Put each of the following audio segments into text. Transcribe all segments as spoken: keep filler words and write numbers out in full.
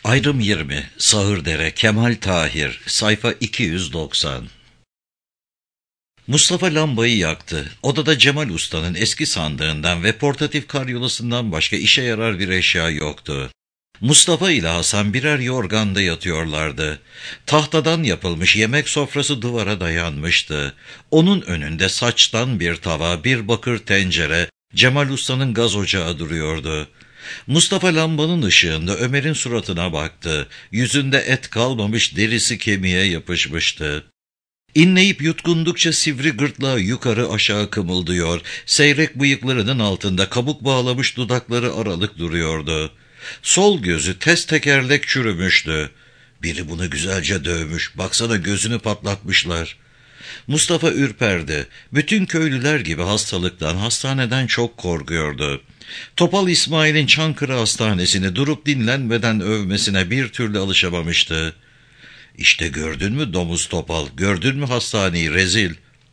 Ayrım yirmi, Sağırdere, Kemal Tahir, sayfa iki yüz doksan. Mustafa lambayı yaktı. Odada Cemal Usta'nın eski sandığından ve portatif karyolasından başka işe yarar bir eşya yoktu. Mustafa ile Hasan birer yorganda yatıyorlardı. Tahtadan yapılmış yemek sofrası duvara dayanmıştı. Onun önünde saçtan bir tava, bir bakır tencere, Cemal Usta'nın gaz ocağı duruyordu. Mustafa lambanın ışığında Ömer'in suratına baktı. Yüzünde et kalmamış, derisi kemiğe yapışmıştı. İnleyip yutkundukça sivri gırtlağı yukarı aşağı kımıldıyor. Seyrek bıyıklarının altında kabuk bağlamış dudakları aralık duruyordu. Sol gözü tez tekerlek çürümüştü. Biri bunu güzelce dövmüş. Baksana, gözünü patlatmışlar. Mustafa ürperdi. Bütün köylüler gibi hastalıktan, hastaneden çok korkuyordu. Topal İsmail'in Çankırı Hastanesi'ni durup dinlenmeden övmesine bir türlü alışamamıştı. İşte gördün mü domuz Topal, gördün mü hastaneyi, rezil.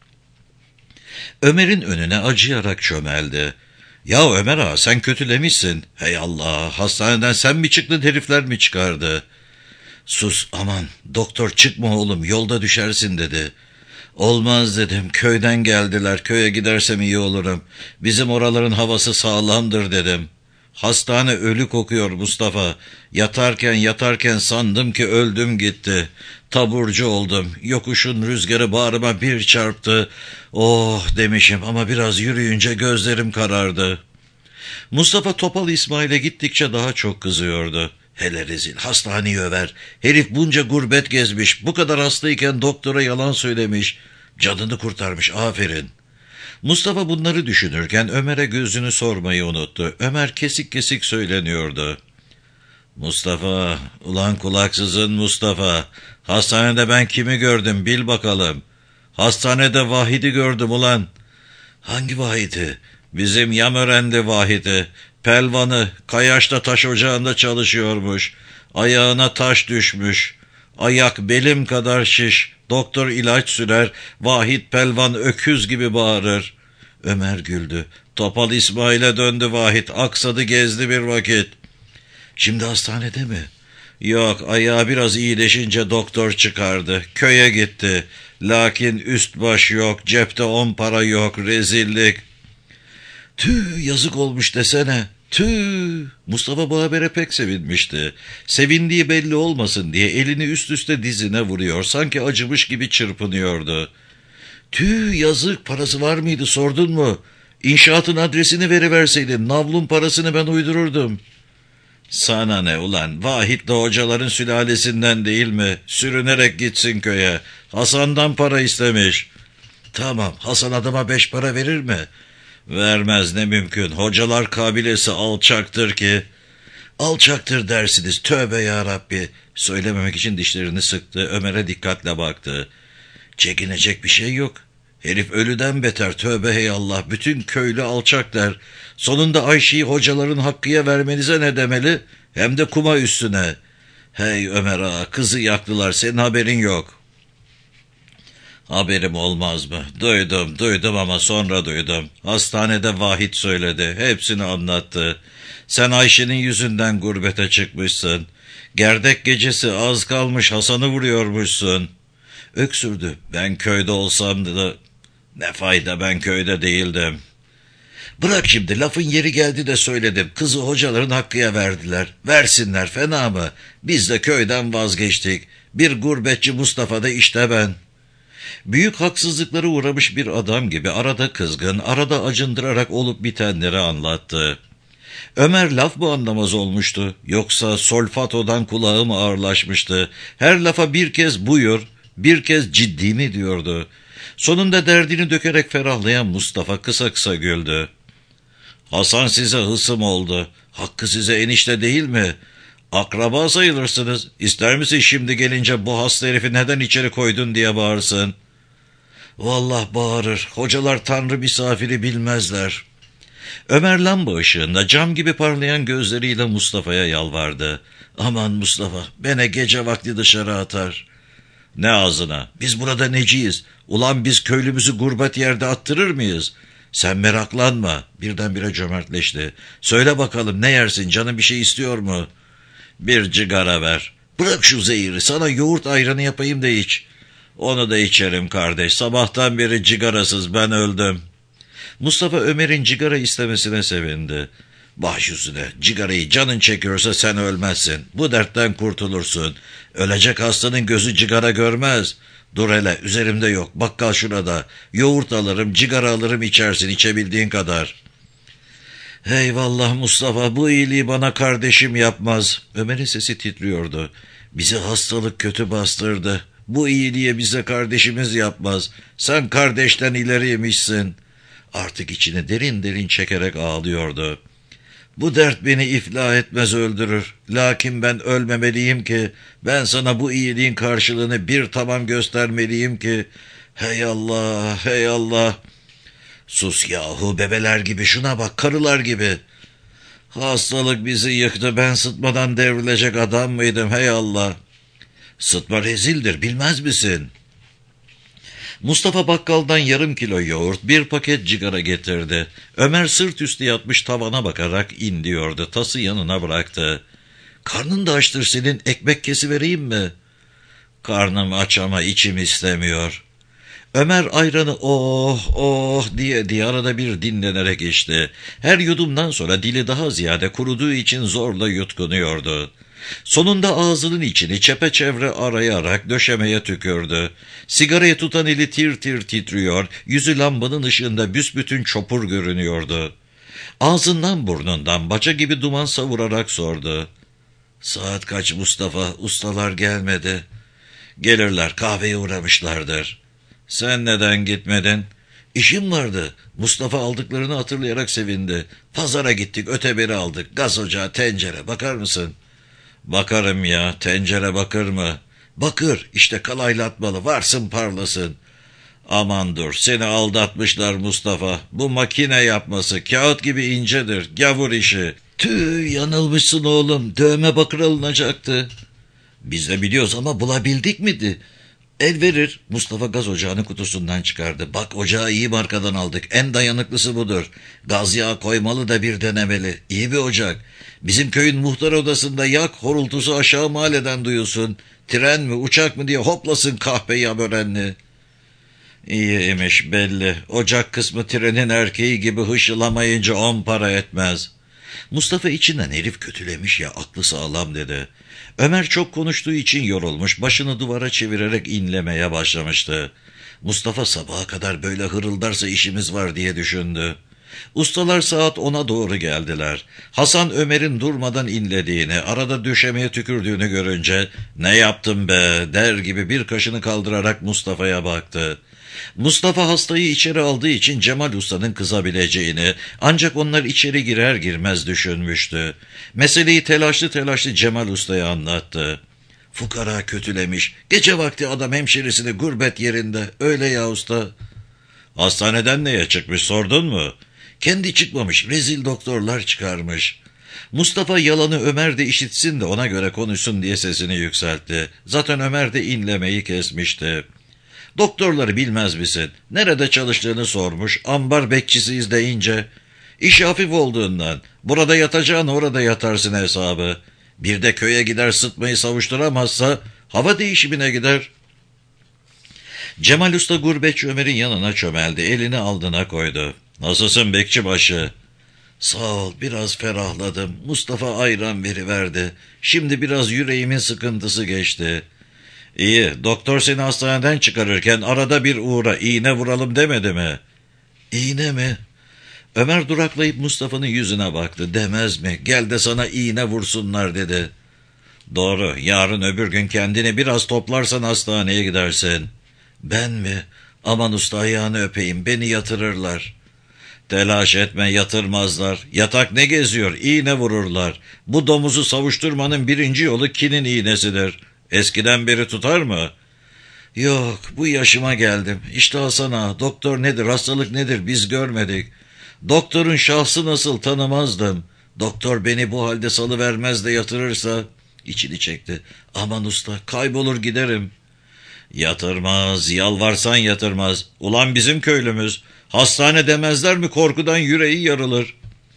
Ömer'in önüne acıyarak çömeldi. Ya Ömer ağa, sen kötülemişsin. Hey Allah, hastaneden sen mi çıktın, herifler mi çıkardı? Sus, aman, doktor çıkma oğlum, yolda düşersin dedi. Olmaz dedim, köyden geldiler, köye gidersem iyi olurum. Bizim oraların havası sağlamdır dedim. Hastane ölü kokuyor Mustafa. Yatarken yatarken sandım ki öldüm gitti. Taburcu oldum. Yokuşun rüzgarı bağrıma bir çarptı. Oh demişim ama biraz yürüyünce gözlerim karardı. Mustafa Topal İsmail'e gittikçe daha çok kızıyordu. Hele rezil, hastaneyi över. Herif bunca gurbet gezmiş, bu kadar hastayken doktora yalan söylemiş. Canını kurtarmış, aferin. Mustafa bunları düşünürken Ömer'e gözünü sormayı unuttu. Ömer kesik kesik söyleniyordu. Mustafa, ulan kulaksızın Mustafa. Hastanede ben kimi gördüm bil bakalım. Hastanede Vahid'i gördüm ulan. Hangi Vahid'i? Bizim Yamören'de Vahid'i. Pelvanı, Kayaş'ta taş ocağında çalışıyormuş. Ayağına taş düşmüş. Ayak belim kadar şiş. Doktor ilaç sürer. Vahit Pelvan öküz gibi bağırır. Ömer güldü. Topal İsmail'e döndü Vahit. Aksadı gezdi bir vakit. Şimdi hastanede mi? Yok, ayağı biraz iyileşince doktor çıkardı. Köye gitti. Lakin üst baş yok. Cepte on para yok. Rezillik. Tüh, yazık olmuş desene. Tüh. Mustafa bu habere pek sevinmişti. Sevindiği belli olmasın diye elini üst üste dizine vuruyor. Sanki acımış gibi çırpınıyordu. Tüh, yazık, parası var mıydı sordun mu? İnşaatın adresini veriverseydin, navlun parasını ben uydururdum. Sana ne ulan, Vahit de hocaların sülalesinden değil mi? Sürünerek gitsin köye. Hasan'dan para istemiş. Tamam, Hasan adama beş para verir mi? Vermez, ne mümkün. Hocalar kabilesi alçaktır ki. Alçaktır dersiniz, tövbe yarabbi. Söylememek için dişlerini sıktı. Ömer'e dikkatle baktı. Çekinecek bir şey yok. Herif ölüden beter, tövbe hey Allah. Bütün köylü alçak der. Sonunda Ayşe'yi hocaların Hakkı'ya vermenize ne demeli? Hem de kuma üstüne. Hey Ömer ağa, kızı yaktılar, senin haberin yok. Haberim olmaz mı? Duydum, duydum ama sonra duydum. Hastanede Vahit söyledi, hepsini anlattı. Sen Ayşe'nin yüzünden gurbete çıkmışsın. Gerdek gecesi az kalmış Hasan'ı vuruyormuşsun. Öksürdü. Ben köyde olsam da... Ne fayda, ben köyde değildim. Bırak şimdi, lafın yeri geldi de söyledim. Kızı hocaların Hakkı'ya verdiler. Versinler, fena mı? Biz de köyden vazgeçtik. Bir gurbetçi Mustafa da işte ben. Büyük haksızlıklara uğramış bir adam gibi arada kızgın, arada acındırarak olup bitenleri anlattı. Ömer laf mı anlamaz olmuştu, yoksa solfatodan kulağı mı ağırlaşmıştı? Her lafa bir kez buyur, bir kez ciddi mi diyordu. Sonunda derdini dökerek ferahlayan Mustafa kısa kısa güldü. Hasan size hısım oldu. Hakkı size enişte değil mi? Akraba sayılırsınız. İster misin şimdi gelince bu hasta herifi neden içeri koydun diye bağırsın? Vallahi bağırır. Hocalar tanrı misafiri bilmezler. Ömer lamba ışığında cam gibi parlayan gözleriyle Mustafa'ya yalvardı. Aman Mustafa, beni gece vakti dışarı atar. Ne ağzına? Biz burada neciyiz? Ulan biz köylümüzü gurbet yerde attırır mıyız? Sen meraklanma. Birdenbire cömertleşti. Söyle bakalım, ne yersin? Canın bir şey istiyor mu? Bir cigara ver. Bırak şu zehiri, sana yoğurt ayranı yapayım da iç. Onu da içerim kardeş, sabahtan beri cigarasız ben öldüm. Mustafa Ömer'in cigara istemesine sevindi. Baş üstüne, cigarayı canın çekiyorsa sen ölmezsin. Bu dertten kurtulursun. Ölecek hastanın gözü cigara görmez. Dur hele, üzerimde yok, bakkal şurada. Yoğurt alırım, cigara alırım, içersin içebildiğin kadar. Eyvallah Mustafa, bu iyiliği bana kardeşim yapmaz. Ömer'in sesi titriyordu. Bizi hastalık kötü bastırdı. Bu iyiliği bize kardeşimiz yapmaz. Sen kardeşten ileriymişsin. Artık içini derin derin çekerek ağlıyordu. Bu dert beni iflah etmez, öldürür. Lakin ben ölmemeliyim ki, ben sana bu iyiliğin karşılığını bir tamam göstermeliyim ki. Hey Allah, hey Allah. Sus yahu, bebeler gibi, şuna bak, karılar gibi. Hastalık bizi yıktı, ben sıtmadan devrilecek adam mıydım, hey Allah. Sıtma rezildir, bilmez misin? Mustafa bakkaldan yarım kilo yoğurt, bir paket cigara getirdi. Ömer sırt üstü yatmış tavana bakarak in diyordu. Tası yanına bıraktı. Karnın da açtır senin, ekmek kesivereyim mi? Karnım aç ama içim istemiyor. Ömer ayranı oh oh diye diye arada bir dinlenerek içti. Her yudumdan sonra dili daha ziyade kuruduğu için zorla yutkunuyordu. Sonunda ağzının içini çepeçevre arayarak döşemeye tükürdü. Sigarayı tutan eli tir tir titriyor, yüzü lambanın ışığında büsbütün çopur görünüyordu. Ağzından burnundan baca gibi duman savurarak sordu. Saat kaç Mustafa, ustalar gelmedi. Gelirler, kahveye uğramışlardır. Sen neden gitmedin? İşim vardı. Mustafa aldıklarını hatırlayarak sevindi. Pazara gittik, öteberi aldık, gaz ocağı, tencere, bakar mısın? Bakarım ya, tencere bakır mı? Bakır, işte kalaylatmalı, varsın parlasın. Aman dur, seni aldatmışlar Mustafa. Bu makine yapması kağıt gibi incedir, gavur işi. Tüh, yanılmışsın oğlum, dövme bakır alınacaktı. Biz de biliyoruz ama bulabildik miydi? El verir. Mustafa gaz ocağını kutusundan çıkardı. Bak, ocağı iyi markadan aldık. En dayanıklısı budur. Gaz yağı koymalı da bir denemeli. İyi bir ocak. Bizim köyün muhtar odasında yak, horultusu aşağı mahalleden duyulsun. Tren mi uçak mı diye hoplasın kahpe yabörenli. İyiymiş belli. Ocak kısmı trenin erkeği gibi hışılamayınca on para etmez. Mustafa içinden herif kötülemiş ya, aklı sağlam dedi. Ömer çok konuştuğu için yorulmuş, başını duvara çevirerek inlemeye başlamıştı. Mustafa sabaha kadar böyle hırıldarsa işimiz var diye düşündü. Ustalar saat ona doğru geldiler. Hasan Ömer'in durmadan inlediğini, arada döşemeye tükürdüğünü görünce "Ne yaptın be?" der gibi bir kaşını kaldırarak Mustafa'ya baktı. Mustafa hastayı içeri aldığı için Cemal Usta'nın kızabileceğini, ancak onlar içeri girer girmez düşünmüştü. Meseleyi telaşlı telaşlı Cemal Usta'ya anlattı. Fukara kötülemiş. Gece vakti adam hemşerisini gurbet yerinde. Öyle ya usta. Hastaneden neye çıkmış, sordun mu? Kendi çıkmamış, rezil doktorlar çıkarmış. Mustafa yalanı Ömer de işitsin de ona göre konuşsun diye sesini yükseltti. Zaten Ömer de inlemeyi kesmişti. Doktorları bilmez misin? Nerede çalıştığını sormuş, ambar bekçisiyiz deyince. İş hafif olduğundan, burada yatacağın orada yatarsın hesabı. Bir de köye gider, sıtmayı savuşturamazsa hava değişimine gider. Cemal Usta gurbetçi Ömer'in yanına çömeldi, elini alnına koydu. Nasılsın bekçibaşı? Sağ ol, biraz ferahladım. Mustafa ayran veriverdi. Şimdi biraz yüreğimin sıkıntısı geçti. İyi, doktor seni hastaneden çıkarırken arada bir uğra, iğne vuralım demedi mi? İğne mi? Ömer duraklayıp Mustafa'nın yüzüne baktı. Demez mi? Gel de sana iğne vursunlar dedi. Doğru, yarın öbür gün kendini biraz toplarsan hastaneye gidersin. Ben mi? Aman usta, ayağını öpeyim, beni yatırırlar. Telaş etme, yatırmazlar. Yatak ne geziyor, iğne vururlar. Bu domuzu savuşturmanın birinci yolu kinin iğnesidir. Eskiden beri tutar mı? Yok, bu yaşıma geldim. İşte Hasan ağa, doktor nedir, hastalık nedir biz görmedik. Doktorun şahsı nasıl tanımazdım. Doktor beni bu halde salıvermez de yatırırsa... İçini çekti. Aman usta, kaybolur giderim. Yatırmaz, yalvarsan yatırmaz. Ulan bizim köylümüz. Hastane demezler mi, korkudan yüreği yarılır.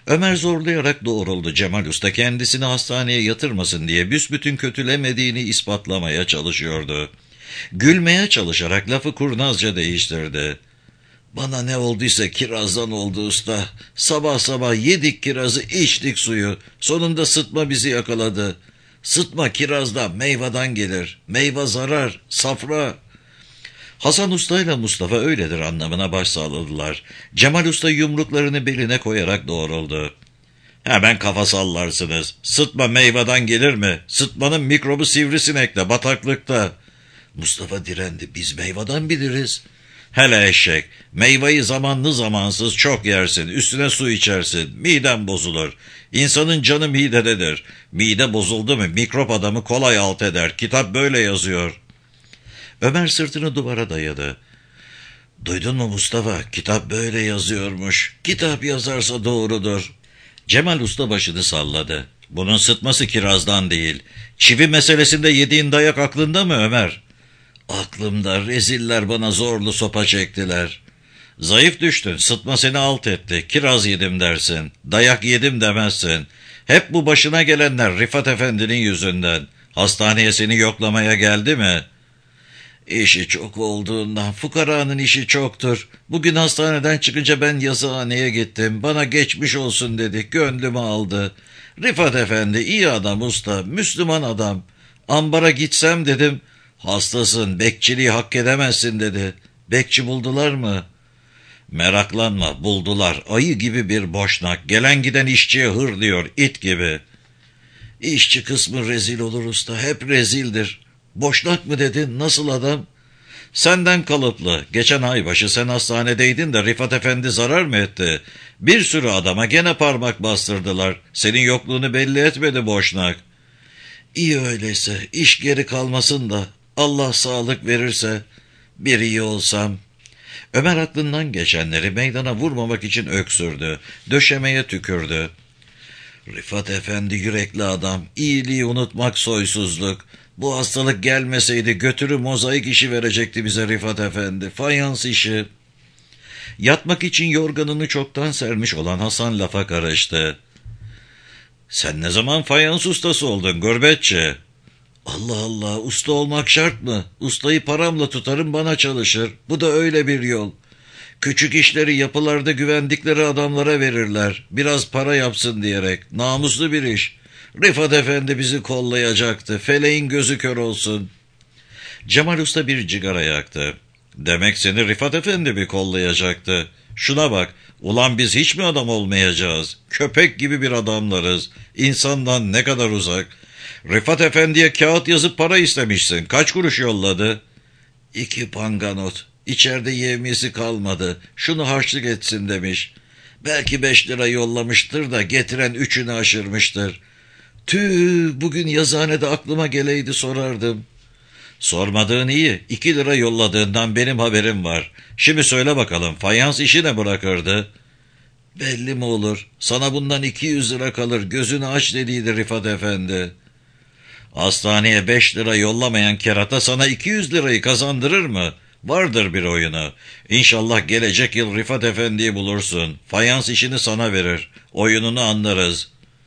Ömer zorlayarak doğruldu. Cemal Usta kendisini hastaneye yatırmasın diye büsbütün kötülemediğini ispatlamaya çalışıyordu. Gülmeye çalışarak lafı kurnazca değiştirdi. Bana ne olduysa kirazdan oldu usta. Sabah sabah yedik kirazı, içtik suyu. Sonunda sıtma bizi yakaladı. Sıtma kirazdan, meyveden gelir. Meyve zarar, safra. Hasan Usta ile Mustafa öyledir anlamına baş sağladılar. Cemal Usta yumruklarını beline koyarak doğruldu. Hemen kafa sallarsınız. Sıtma meyveden gelir mi? Sıtmanın mikrobu sivrisinekte, bataklıkta. Mustafa direndi. Biz meyveden biliriz. Hele eşek, meyveyi zamanlı zamansız çok yersin, üstüne su içersin, miden bozulur. İnsanın canı midededir. Mide bozuldu mu mikrop adamı kolay alt eder. Kitap böyle yazıyor. Ömer sırtını duvara dayadı. Duydun mu Mustafa? Kitap böyle yazıyormuş. Kitap yazarsa doğrudur. Cemal Usta başını salladı. Bunun sıtması kirazdan değil. Çivi meselesinde yediğin dayak aklında mı Ömer? Aklımda, reziller bana zorlu sopa çektiler. Zayıf düştün, sıtma seni alt etti. Kiraz yedim dersin, dayak yedim demezsin. Hep bu başına gelenler Rifat Efendi'nin yüzünden. Hastaneye seni yoklamaya geldi mi? İşi çok olduğundan, fukaranın işi çoktur. Bugün hastaneden çıkınca ben yazıhaneye gittim. Bana geçmiş olsun dedi, gönlümü aldı. Rifat Efendi iyi adam usta, Müslüman adam. Ambara gitsem dedim, hastasın, bekçiliği hak edemezsin dedi. Bekçi buldular mı? Meraklanma, buldular. Ayı gibi bir boşnak, gelen giden işçiye hır diyor, it gibi. İşçi kısmı rezil olur usta, hep rezildir. Boşnak mı dedin, nasıl adam? Senden kalıplı, geçen ay başı sen hastanedeydin de Rifat Efendi zarar mı etti? Bir sürü adama gene parmak bastırdılar. Senin yokluğunu belli etmedi boşnak. İyi öyleyse, iş geri kalmasın da Allah sağlık verirse bir iyi olsam. Ömer aklından geçenleri meydana vurmamak için öksürdü, döşemeye tükürdü. Rifat Efendi yürekli adam, iyiliği unutmak soysuzluk. Bu hastalık gelmeseydi götürü mozaik işi verecekti bize Rifat Efendi, fayans işi. Yatmak için yorganını çoktan sermiş olan Hasan lafa karıştı. Sen ne zaman fayans ustası oldun gurbetçi? Allah Allah, usta olmak şart mı? Ustayı paramla tutarım, bana çalışır. Bu da öyle bir yol. Küçük işleri yapılarda güvendikleri adamlara verirler. Biraz para yapsın diyerek. Namuslu bir iş. Rifat Efendi bizi kollayacaktı. Feleğin gözü kör olsun. Cemal Usta bir cigara yaktı. Demek seni Rifat Efendi mi kollayacaktı? Şuna bak. Ulan biz hiç mi adam olmayacağız? Köpek gibi bir adamlarız. İnsandan ne kadar uzak. Rifat Efendi'ye kağıt yazıp para istemişsin. Kaç kuruş yolladı? İki panganot. İçeride yevmiyesi kalmadı. Şunu harçlık etsin demiş. Belki beş lira yollamıştır da getiren üçünü aşırmıştır. Tüh, bugün yazıhanede aklıma geleydi sorardım. Sormadığın iyi. İki lira yolladığından benim haberim var. Şimdi söyle bakalım, fayans işi ne bırakırdı? Belli mi olur? Sana bundan iki yüz lira kalır. Gözünü aç dediydi Rifat Efendi. Hastaneye beş lira yollamayan kerata sana iki yüz lirayı kazandırır mı? Vardır bir oyunu. İnşallah gelecek yıl Rifat Efendi'yi bulursun. Fayans işini sana verir. Oyununu anlarız.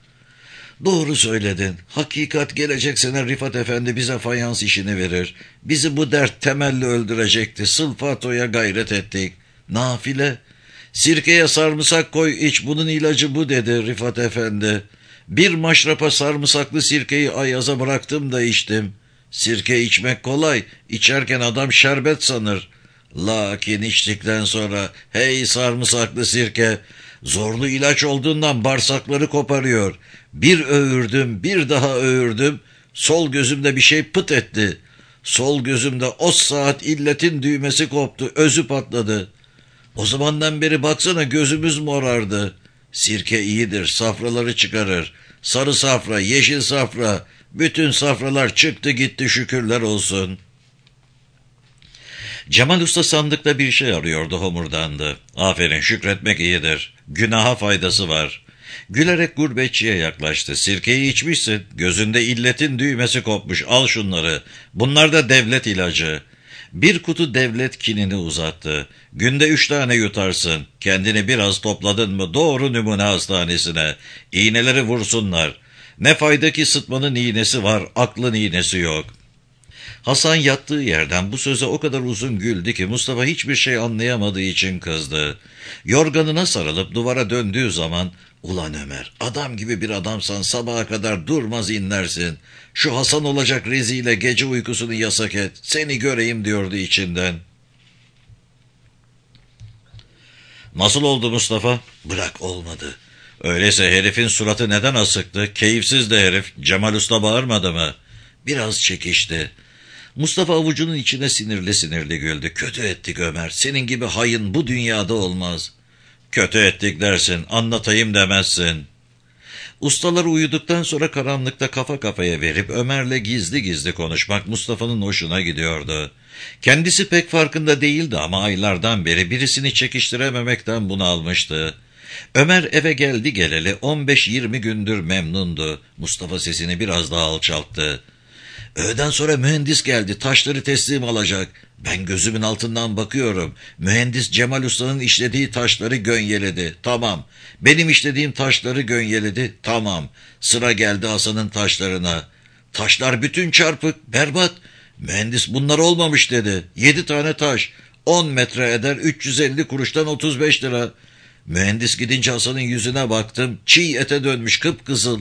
Doğru söyledin. Hakikat gelecek sene Rifat Efendi bize fayans işini verir. Bizi bu dert temelli öldürecekti. Sılfatoya gayret ettik. Nafile. Sirkeye sarımsak koy iç, bunun ilacı bu dedi Rifat Efendi. Bir maşrapa sarımsaklı sirkeyi ayaza bıraktım da içtim. Sirke içmek kolay, içerken adam şerbet sanır. Lakin içtikten sonra hey sarımsaklı sirke, zorlu ilaç olduğundan bağırsakları koparıyor. Bir öğürdüm, bir daha öğürdüm, sol gözümde bir şey pıt etti. Sol gözümde o saat illetin düğmesi koptu, özü patladı. O zamandan beri baksana gözümüz morardı. Sirke iyidir, safraları çıkarır. Sarı safra, yeşil safra, bütün safralar çıktı gitti şükürler olsun. Cemal Usta sandıkta bir şey arıyordu, homurdandı. Aferin, şükretmek iyidir. Günaha faydası var. Gülerek gurbetçiye yaklaştı. Sirkeyi içmişsin. Gözünde illetin düğmesi kopmuş. Al şunları. Bunlar da devlet ilacı. Bir kutu devlet kinini uzattı. Günde üç tane yutarsın. Kendini biraz topladın mı doğru numune hastanesine. İğneleri vursunlar. Ne fayda ki sıtmanın iğnesi var, aklın iğnesi yok. Hasan yattığı yerden bu söze o kadar uzun güldü ki Mustafa hiçbir şey anlayamadığı için kızdı. Yorganına sarılıp duvara döndüğü zaman, "Ulan Ömer, adam gibi bir adamsan sabaha kadar durmaz inlersin. Şu Hasan olacak rezile gece uykusunu yasak et, seni göreyim," diyordu içinden. "Nasıl oldu Mustafa?" "Bırak, olmadı." "Öyleyse herifin suratı neden asıktı? Keyifsiz de herif. Cemal Usta bağırmadı mı?" "Biraz çekişti." Mustafa avucunun içine sinirli sinirli güldü. "Kötü ettik Ömer. Senin gibi hayın bu dünyada olmaz." "Kötü ettik dersin, anlatayım demezsin." Ustalar uyuduktan sonra karanlıkta kafa kafaya verip Ömer'le gizli gizli konuşmak Mustafa'nın hoşuna gidiyordu. Kendisi pek farkında değildi ama aylardan beri birisini çekiştirememekten bunalmıştı. Ömer eve geldi geleli on beş yirmi gündür memnundu. Mustafa sesini biraz daha alçalttı. "Öğleden sonra mühendis geldi, taşları teslim alacak. Ben gözümün altından bakıyorum. Mühendis Cemal Usta'nın işlediği taşları gönyeledi. Tamam. Benim işlediğim taşları gönyeledi. Tamam. Sıra geldi Hasan'ın taşlarına. Taşlar bütün çarpık, berbat. Mühendis bunlar olmamış dedi. Yedi tane taş. On metre eder üç yüz elli kuruştan otuz beş lira. Mühendis gidince Hasan'ın yüzüne baktım. Çiğ ete dönmüş, kıpkızıl."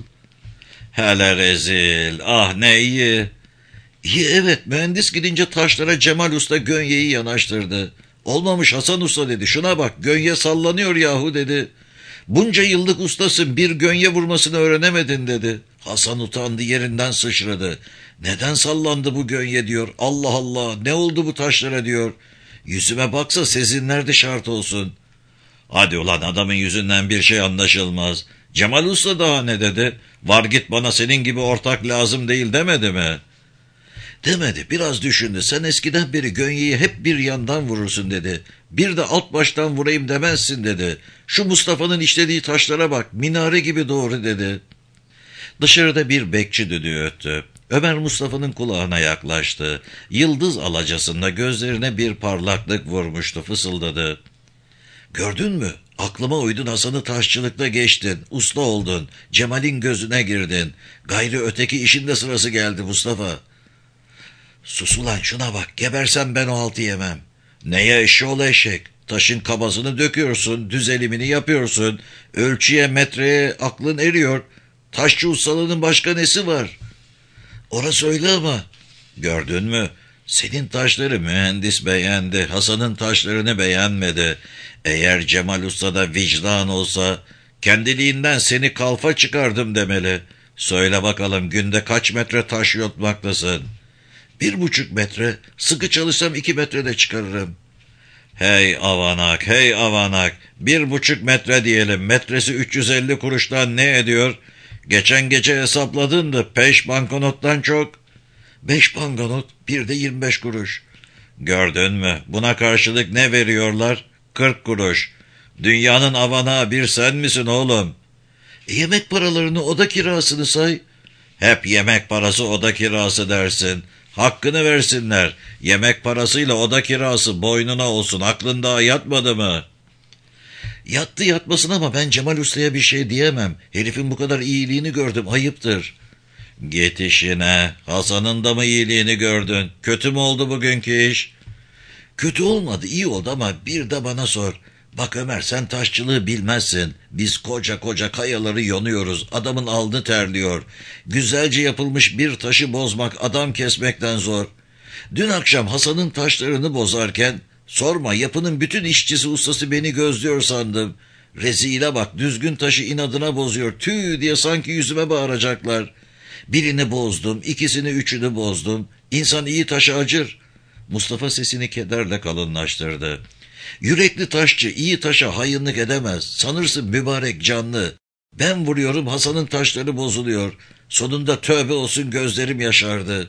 "Hele rezil, ah ne iyi." "İyi, evet, mühendis gidince taşlara Cemal Usta gönyeyi yanaştırdı. Olmamış Hasan Usta dedi, şuna bak gönye sallanıyor yahu dedi. Bunca yıllık ustasın, bir gönye vurmasını öğrenemedin dedi. Hasan utandı, yerinden sıçradı. Neden sallandı bu gönye diyor. Allah Allah, ne oldu bu taşlara diyor. Yüzüme baksa sezinler de şart olsun. Hadi ulan, adamın yüzünden bir şey anlaşılmaz. Cemal Usta daha ne dedi? Var git, bana senin gibi ortak lazım değil demedi mi? Demedi, biraz düşündü. Sen eskiden beri gönyeyi hep bir yandan vurursun dedi. Bir de alt baştan vurayım demezsin dedi. Şu Mustafa'nın işlediği taşlara bak, minare gibi doğru dedi. Dışarıda bir bekçi düdüğü öttü. Ömer Mustafa'nın kulağına yaklaştı. Yıldız alacasında gözlerine bir parlaklık vurmuştu, fısıldadı. Gördün mü? Aklıma uydun, Hasan'ı taşçılıkta geçtin. Usta oldun. Cemal'in gözüne girdin. Gayrı öteki işin de sırası geldi Mustafa. Sus ulan, şuna bak. Gebersem ben o haltı yemem. Neye eşşoğlu eşek? Taşın kabasını döküyorsun. Düzelimini yapıyorsun. Ölçüye metreye aklın eriyor. Taşçı ustalığının başka nesi var? Orası öyle ama. Gördün mü? Senin taşları mühendis beğendi. Hasan'ın taşlarını beğenmedi. Eğer Cemal Usta'da vicdan olsa kendiliğinden seni kalfa çıkardım demeli. Söyle bakalım, günde kaç metre taş yotmaktasın? Bir buçuk metre. Sıkı çalışsam iki metrede çıkarırım. Hey avanak, hey avanak. Bir buçuk metre diyelim. Metresi üç yüz elli kuruştan ne ediyor? Geçen gece hesapladın da peş banknottan çok. Beş banknot, bir de yirmi beş kuruş. Gördün mü? Buna karşılık ne veriyorlar? Kırk kuruş. Dünyanın avanağı bir sen misin oğlum? E, yemek paralarını, oda kirasını say. Hep yemek parası, oda kirası dersin. Hakkını versinler. Yemek parasıyla oda kirası boynuna olsun. Aklın daha yatmadı mı? Yattı yatmasın ama ben Cemal Usta'ya bir şey diyemem. Herifin bu kadar iyiliğini gördüm, ayıptır. Git işine. Hasan'ın da mı iyiliğini gördün? Kötü mü oldu bugünkü iş? Kötü olmadı, iyi oldu ama bir de bana sor. Bak Ömer, sen taşçılığı bilmezsin. Biz koca koca kayaları yonuyoruz. Adamın alnı terliyor. Güzelce yapılmış bir taşı bozmak adam kesmekten zor. Dün akşam Hasan'ın taşlarını bozarken sorma, yapının bütün işçisi ustası beni gözlüyor sandım. Rezile bak, düzgün taşı inadına bozuyor. Tüh diye sanki yüzüme bağıracaklar. Birini bozdum, ikisini üçünü bozdum. İnsan iyi taşı acır. Mustafa sesini kederle kalınlaştırdı. Yürekli taşçı iyi taşa hayınlık edemez. Sanırsın mübarek canlı. Ben vuruyorum, Hasan'ın taşları bozuluyor. Sonunda tövbe olsun gözlerim yaşardı.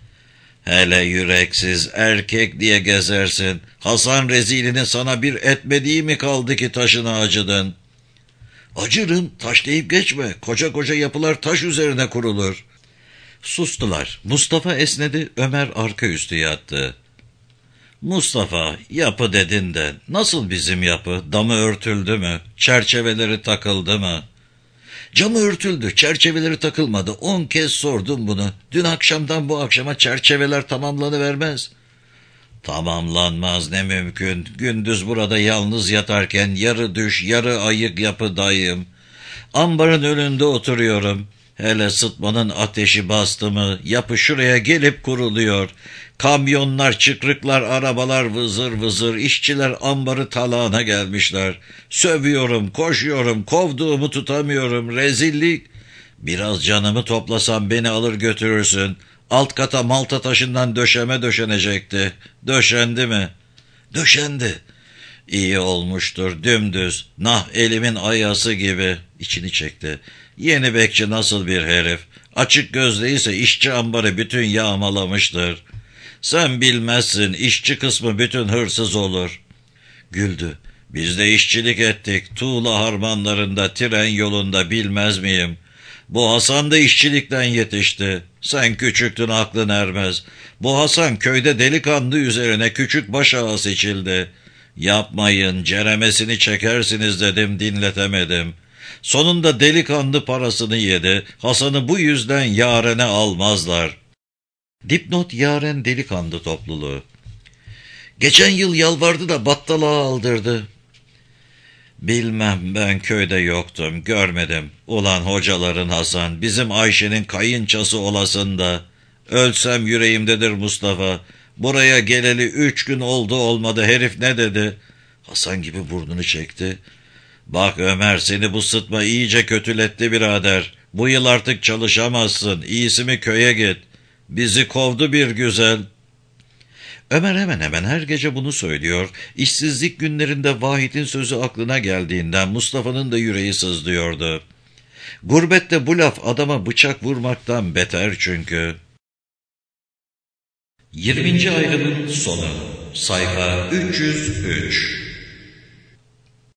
Hele yüreksiz erkek diye gezersin. Hasan rezilinin sana bir etmediği mi kaldı ki taşına acıdın? Acırım, taş deyip geçme. Koca koca yapılar taş üzerine kurulur. Sustular. Mustafa esnedi, Ömer arka üstü yattı. Mustafa, yapı dedin de nasıl bizim yapı? Damı örtüldü mü? Çerçeveleri takıldı mı? Camı örtüldü, çerçeveleri takılmadı. On kez sordum bunu. Dün akşamdan bu akşama çerçeveler tamamlanıvermez. Tamamlanmaz, ne mümkün. Gündüz burada yalnız yatarken yarı düş, yarı ayık yapıdayım. Ambarın önünde oturuyorum. Hele sıtmanın ateşi bastı mı yapı şuraya gelip kuruluyor. Kamyonlar, çıkrıklar, arabalar vızır vızır, işçiler ambarı talağına gelmişler. Sövüyorum, koşuyorum, kovduğumu tutamıyorum, rezillik. Biraz canımı toplasam beni alır götürürsün. Alt kata malta taşından döşeme döşenecekti. Döşendi mi? Döşendi. İyi olmuştur, dümdüz, nah elimin ayası gibi. İçini çekti. Yeni bekçi nasıl bir herif. Açık gözlüyse işçi ambarı bütün yağmalamıştır. Sen bilmezsin, işçi kısmı bütün hırsız olur. Güldü. Biz de işçilik ettik, tuğla harmanlarında, tren yolunda, bilmez miyim? Bu Hasan da işçilikten yetişti. Sen küçüktün, aklın ermez. Bu Hasan köyde delikanlı üzerine küçük başağı seçildi. Yapmayın, ceremesini çekersiniz dedim, dinletemedim. Sonunda delikanlı parasını yedi. Hasan'ı bu yüzden yarene almazlar. Dipnot: Yaren delikanlı topluluğu. Geçen yıl yalvardı da battalığa aldırdı. Bilmem, ben köyde yoktum, görmedim. Ulan hocaların Hasan, bizim Ayşe'nin kayınçası olasında. Ölsem yüreğimdedir Mustafa. Buraya geleli üç gün oldu olmadı, herif ne dedi? Hasan gibi burnunu çekti. Bak Ömer, seni bu sıtma iyice kötületti birader. Bu yıl artık çalışamazsın, iyisi mi köye git. Bizi kovdu bir güzel. Ömer hemen hemen her gece bunu söylüyor. İşsizlik günlerinde Vahit'in sözü aklına geldiğinden Mustafa'nın da yüreği sızlıyordu. Gurbette bu laf adama bıçak vurmaktan beter çünkü. yirminci ayrımın sonu. Sayfa üç yüz üç.